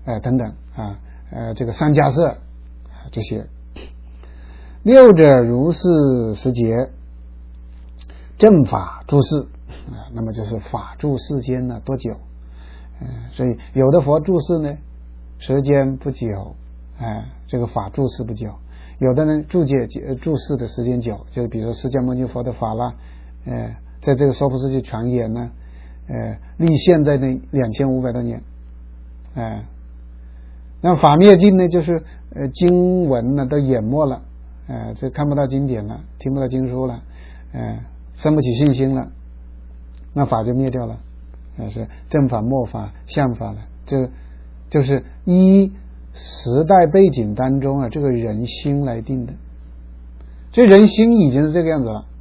呃等等啊，呃这个三家色这些。六者如是时节，正法住世啊，那么就是法住世间呢多久？嗯、呃，所以有的佛住世呢时间不久，哎、呃，这个法住世不久；有的人住界住世的时间久，就比如释迦牟尼佛的法啦，呃，在这个娑婆世界传言呢，呃，离现在的两千五百多年，哎、呃，那法灭尽呢，就是呃经文呢都淹没了。呃，这看不到经典了，听不到经书了，呃，生不起信心了，那法就灭掉了，呃，是正法、末法、相法了。这就是依时代背景当中啊，这个人心来定的。这人心已经是这个样子了，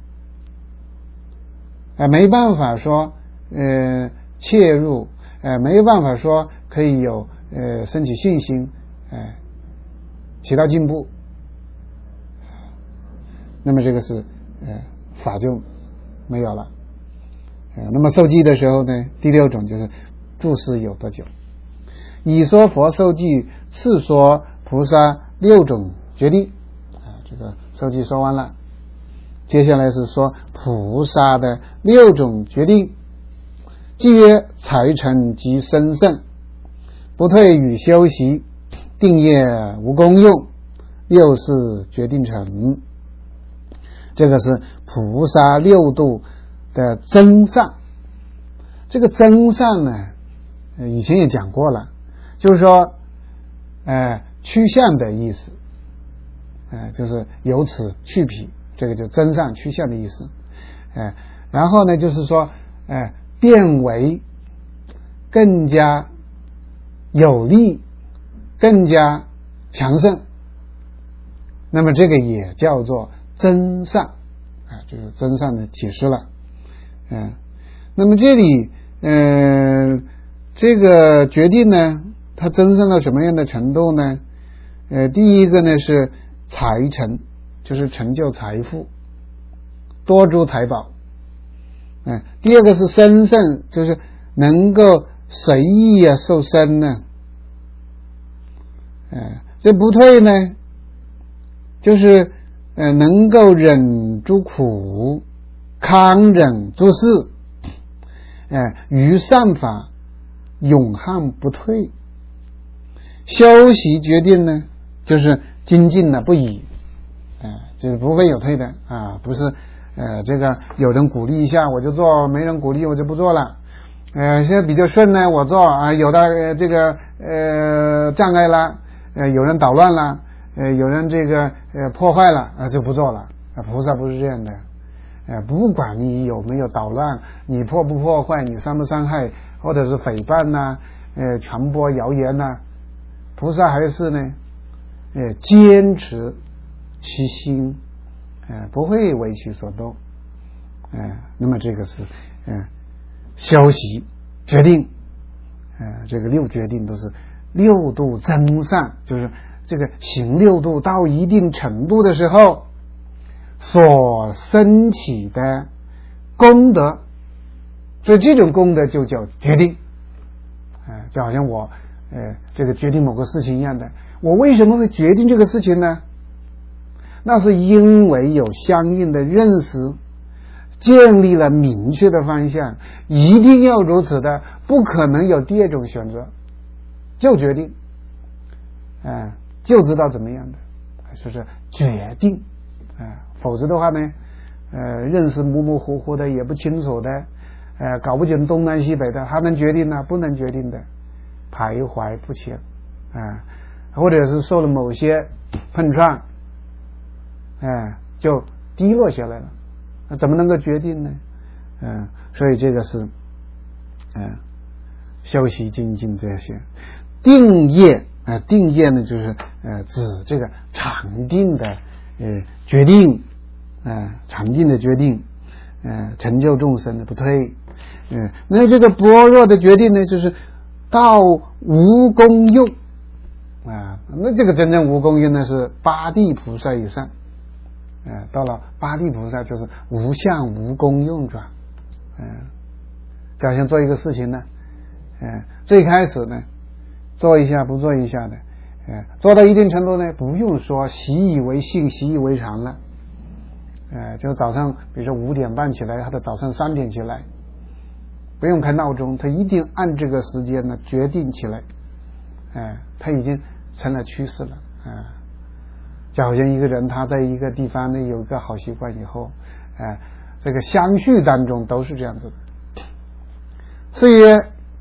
呃，没办法说呃切入，呃，没办法说可以有呃升起信心，呃，起到进步。那么这个是呃法就没有了，呃，那么受记的时候呢，第六种就是住世有多久。以说佛受记，次说菩萨六种决定啊，这个受记说完了，接下来是说菩萨的六种决定。即曰财成及身胜，不退与修习，定业无功用，六事决定成。这个是菩萨六度的增上。这个增上呢，以前也讲过了，就是说呃趋向的意思，呃就是由此去彼，这个就增上趋向的意思。呃然后呢就是说呃变为更加有力，更加强盛，那么这个也叫做增上啊，就是增上的解释了。嗯、呃，那么这里呃这个决定呢，它增上到什么样的程度呢？呃，第一个呢是财成，就是成就财富，多诸财宝。嗯、呃，第二个是身胜，就是能够随意啊受身呢。呃，这不退呢，就是呃能够忍诸苦，康忍诸事，呃于善法永汉不退。修习决定呢，就是精进了不已，呃就是不会有退的啊，不是呃这个有人鼓励一下我就做，没人鼓励我就不做了。呃现在比较顺呢我做啊，有的、呃、这个呃障碍了，呃有人捣乱了，呃有人这个呃破坏了啊、呃、就不做了。啊菩萨不是这样的，呃不管你有没有捣乱，你破不破坏，你伤不伤害，或者是诽谤呐、呃传播谣言呐、菩萨还是呢呃坚持其心，呃不会为其所动。呃那么这个是呃修习决定，呃这个六决定都是六度增上，就是这个行六度到一定程度的时候所升起的功德，所以这种功德就叫决定。呃就好像我呃这个决定某个事情一样的，我为什么会决定这个事情呢？那是因为有相应的认识，建立了明确的方向，一定要如此的，不可能有第二种选择，就决定，呃、就知道怎么样的，就是决定，呃、否则的话呢，呃，认识模模糊糊的，也不清楚的，呃，搞不清东南西北的，还能决定呢？不能决定的，徘徊不前，啊、呃，或者是受了某些碰撞，哎、呃，就低落下来了。那怎么能够决定呢？嗯、呃，所以这个是，嗯、呃，修习精进这些定业啊、呃，定业呢就是呃指这个常定的呃决定，啊、呃，常定的决定，呃，成就众生的不退，嗯、呃，那这个般若的决定呢，就是到无功用啊、呃，那这个真正无功用呢是八地菩萨以上。呃，到了八地菩萨就是无相无功用转，嗯、呃，就好像做一个事情呢，呃，最开始呢做一下不做一下的，呃，做到一定程度呢，不用说习以为性、习以为常了，呃，就早上比如说五点半起来，或者早上三点起来，不用开闹钟，他一定按这个时间呢决定起来，呃，他已经成了趋势了，啊、呃，就好像一个人他在一个地方呢有一个好习惯以后，呃，这个相续当中都是这样子的。是曰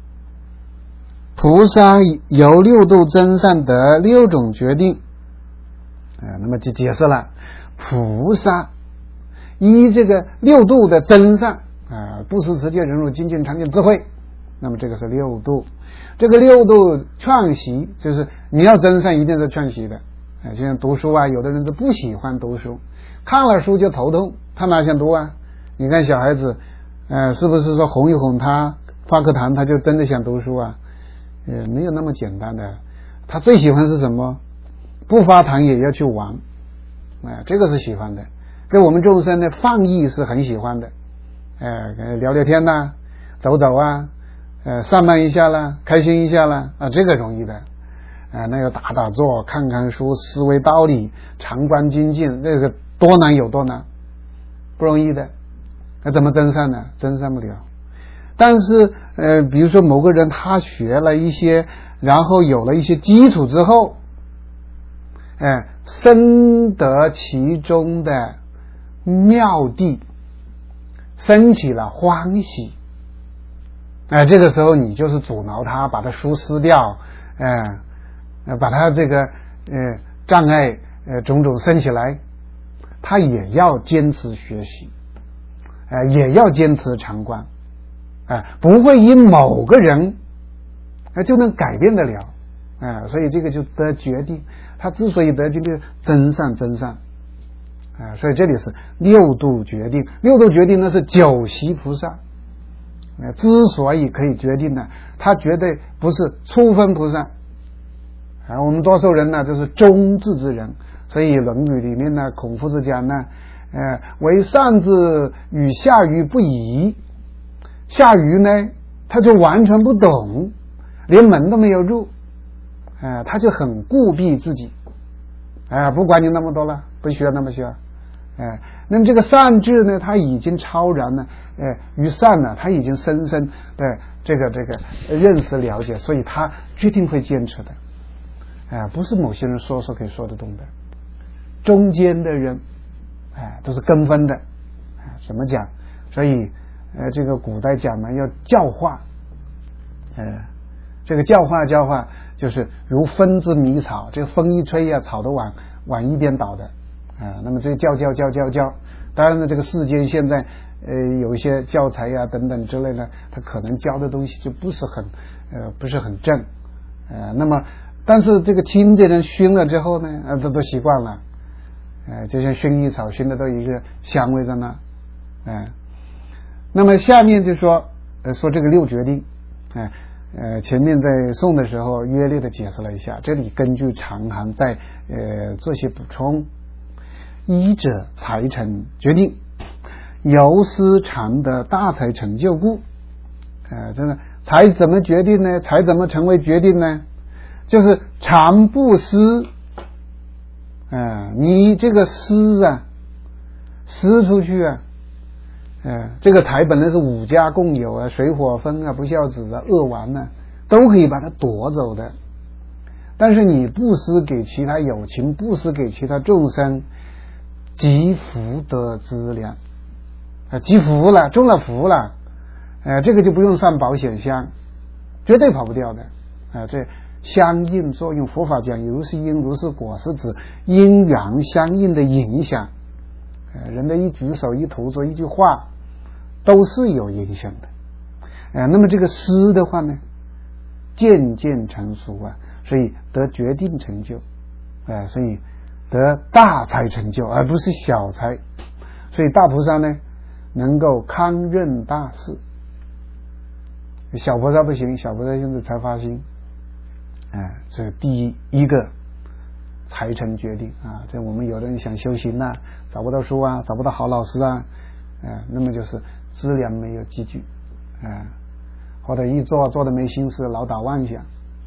菩萨由六度真善得六种决定，呃，那么就解释了菩萨依这个六度的真善啊，布施持戒忍辱精进禅定智慧，那么这个是六度。这个六度劝习就是你要真善一定是劝习的，啊，就像读书啊，有的人是不喜欢读书，看了书就头痛，他哪想读啊？你看小孩子，呃，是不是说哄一哄他发个糖他就真的想读书啊？呃，没有那么简单的。他最喜欢是什么？不发糖也要去玩，啊、呃，这个是喜欢的。跟我们众生的放逸是很喜欢的，呃，聊聊天呐，走走啊，呃，散漫一下啦，开心一下啦，啊，这个容易的。啊、呃，那个打打坐，看看书，思维道理，常观精进，这个多难有多难，不容易的。那怎么增善呢？增善不了。但是呃，比如说某个人他学了一些，然后有了一些基础之后，哎、呃，深得其中的妙谛，生起了欢喜，哎、呃，这个时候你就是阻挠他，把他书撕掉，哎、呃，把他这个呃障碍呃种种升起来，他也要坚持学习，呃，也要坚持常观，啊、呃，不会因某个人，呃，就能改变得了，啊、呃，所以这个就得决定。他之所以得决定，真善真善，啊、呃，所以这里是六度决定。六度决定呢是九习菩萨，呃，之所以可以决定呢，他绝对不是初分菩萨，啊、呃，我们多数人呢就是中智之人，所以《论语》里面呢，孔夫子讲呢。呃，为上智与下愚不移，下愚呢，他就完全不懂，连门都没有入，呃，他就很固闭自己，啊、呃，不管你那么多了，不需要那么需要，呃，那么这个善智呢，他已经超然了，呃，于善呢，他已经深深的这个这个认识了解，所以他决定会坚持的，啊、呃，不是某些人说说可以说得动的，中间的人。哎，都是跟风的，哎，怎么讲？所以，呃，这个古代讲呢，要教化，呃，这个教化教化，就是如风之迷草，这个风一吹呀、啊，草都往往一边倒的，啊、呃，那么这个教教教教教，当然呢，这个世间现在呃有一些教材呀、啊、等等之类的，它可能教的东西就不是很呃不是很正，呃，那么但是这个听的人熏了之后呢，呃，都都习惯了。呃，就像薰衣草熏的都有一个香味在那，呃，那么下面就说，呃，说这个六决定，呃，呃，前面在诵的时候约略的解释了一下，这里根据长行再呃做些补充。一者才成决定，由思常得大才成就故，呃，这个才怎么决定呢？才怎么成为决定呢？就是常布施。啊，你这个施啊，施出去啊，呃，这个财本来是五家共有啊，水火风啊，不孝子啊，恶王啊，都可以把它夺走的。但是你布施给其他有情，布施给其他众生，积福德资粮，啊，积福了，中了福了，呃，这个就不用上保险箱，绝对跑不掉的，啊、呃，这。相应作用，佛法讲如是因如是果，是指因缘相应的影响。呃，人的一举手一投足一句话都是有影响的。呃，那么这个施的话呢，渐渐成熟啊，所以得决定成就，呃，所以得大才成就，而不是小才。所以大菩萨呢，能够康任大事，小菩萨不行，小菩萨现在才发心。哎、呃，这是第一一个才成决定啊！这我们有的人想修行呐、啊，找不到书啊，找不到好老师啊，呃，那么就是资粮没有积聚，啊、呃，或者一做做的没心思，老打妄想，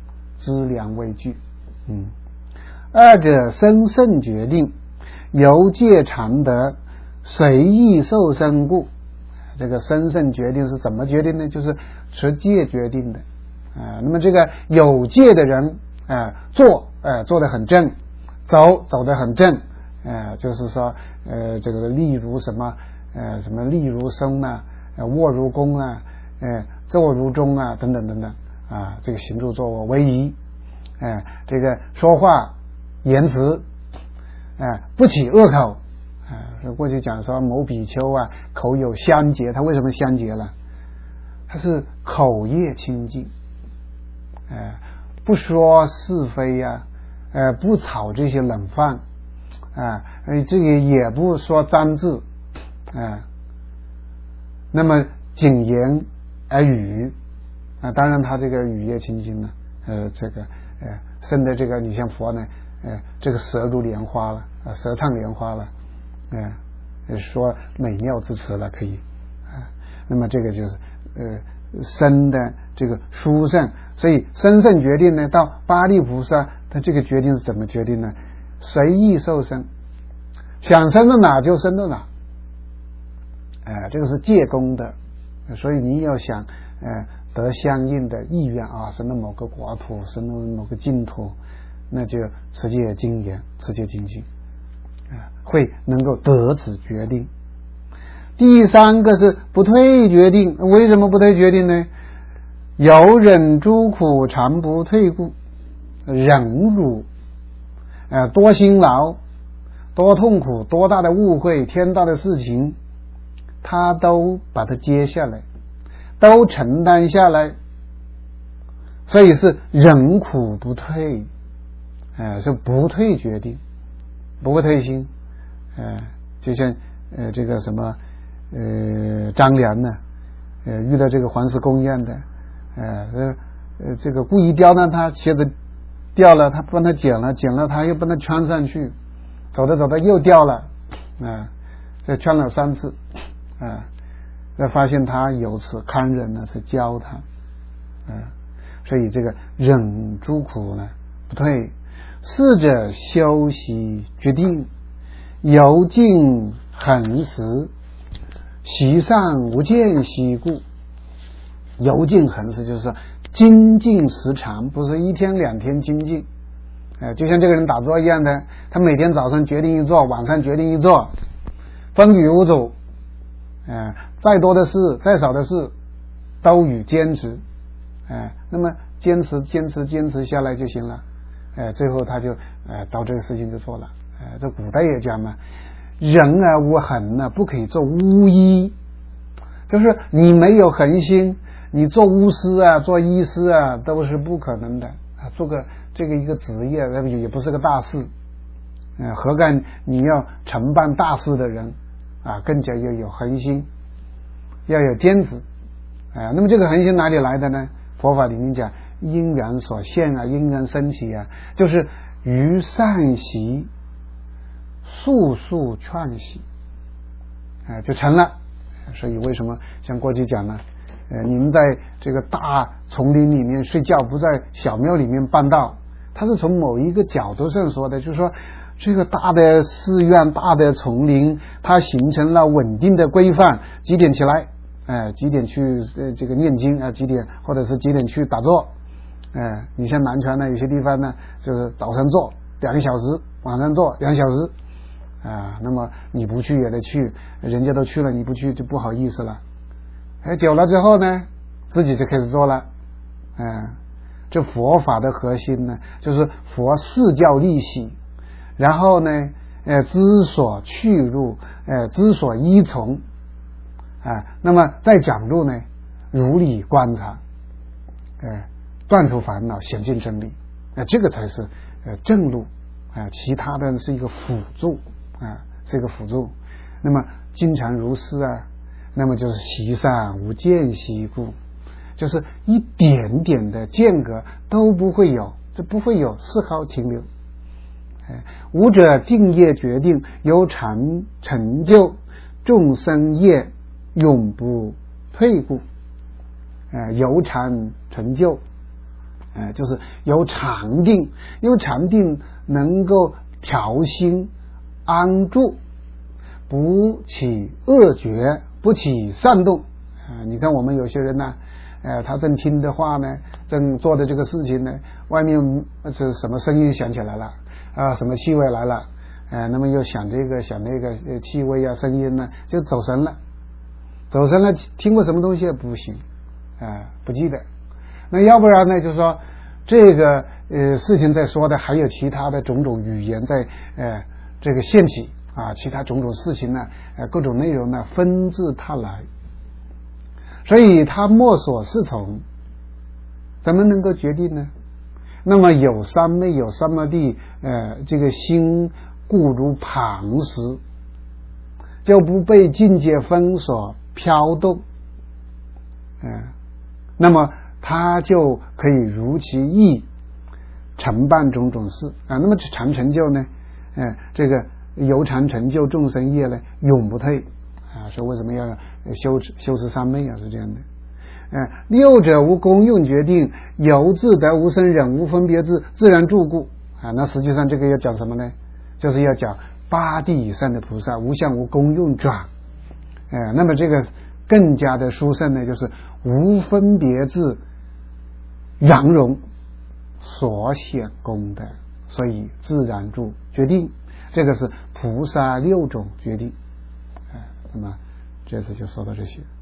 知量为具。嗯，二者生胜决定，由戒常得，随意受生故。这个生胜决定是怎么决定呢？就是持戒决定的啊、呃。那么这个有戒的人啊、呃，做呃做得很正，走走得很正，呃，就是说呃这个立如什么呃什么立如松啊，呃卧如弓啊，呃坐如钟啊，等等等等啊，这个行住坐卧为宜，呃这个说话言辞啊、呃、不起恶口。啊，过去讲说某比丘啊，口有香洁，他为什么香洁了？他是口业清净，呃，不说是非呀、啊，呃，不炒这些冷饭，啊、呃，这个也不说脏字，啊、呃，那么谨言而语，啊、呃，当然他这个语业清净呢，呃，这个呃，生的这个你像佛呢，呃，这个舌如莲花了，啊、呃，舌灿莲花了。嗯、呃，说美妙之词了，可以啊、呃。那么这个就是呃生的这个殊胜，所以生胜决定呢，到八力菩萨他这个决定是怎么决定呢？随意受生，想生到哪就生到哪，哎、呃，这个是戒功的，所以你要想呃得相应的意愿啊，生到某个国土，生到某个净土，那就持戒精严，持戒精进。会能够得此决定。第三个是不退决定，为什么不退决定呢？有忍诸苦常不退故，忍辱，呃，多辛劳，多痛苦，多大的误会，天大的事情，他都把它接下来，都承担下来，所以是忍苦不退，呃，是不退决定，不会退心。呃，就像呃这个什么呃张良呢，呃遇到这个黄石公一样的，呃呃这个故意刁难他，鞋子掉了，他帮他捡了，捡了他又帮他穿上去，走着走着又掉了，啊、呃，再穿了三次，啊、呃，再发现他有此堪忍呢，才教他，啊、呃，所以这个忍诸苦呢不退，四者修习决定。由尽恒时，习上无间息故。由尽恒时就是说精进时长，不是一天两天精进。呃，就像这个人打坐一样的，他每天早上决定一坐，晚上决定一坐，风雨无阻。呃，再多的事，再少的事，都与坚持。呃，那么坚持、坚持、坚持下来就行了。呃，最后他就呃到这个事情就做了。呃，这古代也讲嘛，人啊无恒啊，不可以做巫医，就是你没有恒心，你做巫师啊，做医师啊，都是不可能的啊。做个这个一个职业，那也不是个大事，呃，何干你要承办大事的人啊，更加要有恒心，要有坚持啊。那么这个恒心哪里来的呢？佛法里面讲因缘所现啊，因缘生起啊，就是于善习。速速劝习，啊、呃，就成了。所以为什么像过去讲呢？呃，你们在这个大丛林里面睡觉，不在小庙里面办道，它是从某一个角度上说的，就是说这个大的寺院、大的丛林，它形成了稳定的规范，几点起来，呃，几点去呃这个念经啊、呃，几点或者是几点去打坐，呃，你像南传呢，有些地方呢，就是早上做两个小时，晚上做两小时。啊，那么你不去也得去，人家都去了，你不去就不好意思了。哎，久了之后呢，自己就开始做了。嗯、啊，这佛法的核心呢，就是佛示教立喜，然后呢，呃，知所去入，呃，知所依从。啊，那么再讲路呢，如理观察，呃，断除烦恼，显尽真理。啊，这个才是呃正路啊，其他的是一个辅助。啊，是一个辅助。那么经常如是啊，那么就是习上无间息故，就是一点点的间隔都不会有，这不会有丝毫停留。哎，无者定业决定，由常成就众生业永不退故。呃，由常成就， 呃，就是有禅定，因为禅定能够调心安住，不起恶觉，不起善动。啊、呃，你看我们有些人呢，呃，他正听的话呢，正做的这个事情呢，外面是什么声音响起来了啊、呃，什么气味来了，呃，那么又想这个想那个呃气味啊声音呢，就走神了，走神了，听过什么东西不行啊、呃，不记得。那要不然呢，就是说这个呃事情在说的还有其他的种种语言在呃这个现起啊，其他种种事情呢，呃各种内容呢纷至沓来，所以他莫所适从，怎么能够决定呢？那么有三昧有三摩地，呃这个心固如磐石，就不被境界分所飘动，嗯、呃，那么他就可以如其意承办种种事啊。那么这禅成就呢，呃，这个由禅成就众生业呢，永不退啊。说为什么要修修持三昧啊？是这样的。呃，六者无功用决定，由自得无生忍无分别智，自然住故啊。那实际上这个要讲什么呢？就是要讲八地以上的菩萨无相无功用转。呃，那么这个更加的殊胜呢，就是无分别智圆融所显功德，所以自然住决定，这个是菩萨六种决定。呃、那么这次就说到这些。